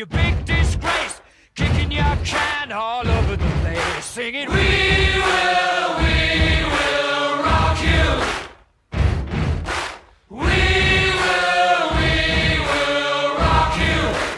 you big disgrace, kicking your can all over the place, singing, we will rock you. We will rock you.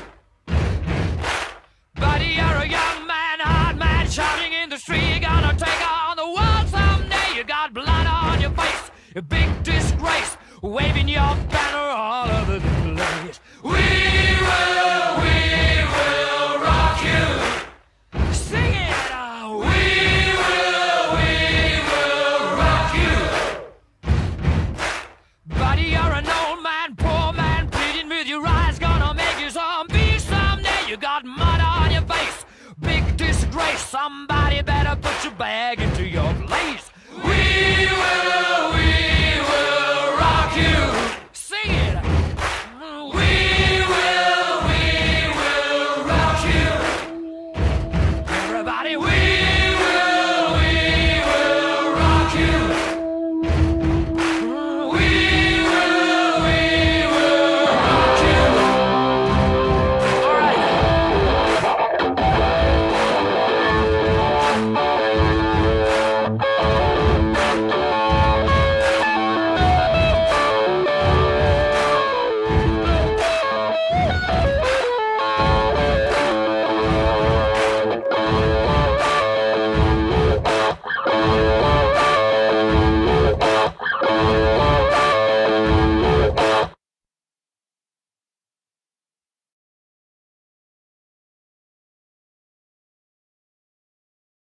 Buddy, you're a young man, hard man, shouting in the street. You're gonna take on the world someday. You got blood on your face, a big disgrace, waving your banner all over the place. We will rock you. Sing it, we will rock you. Buddy, you're an old man, poor man, pleading with your eyes, gonna make you zombie someday. You got mud on your face, big disgrace, somebody better put your bag in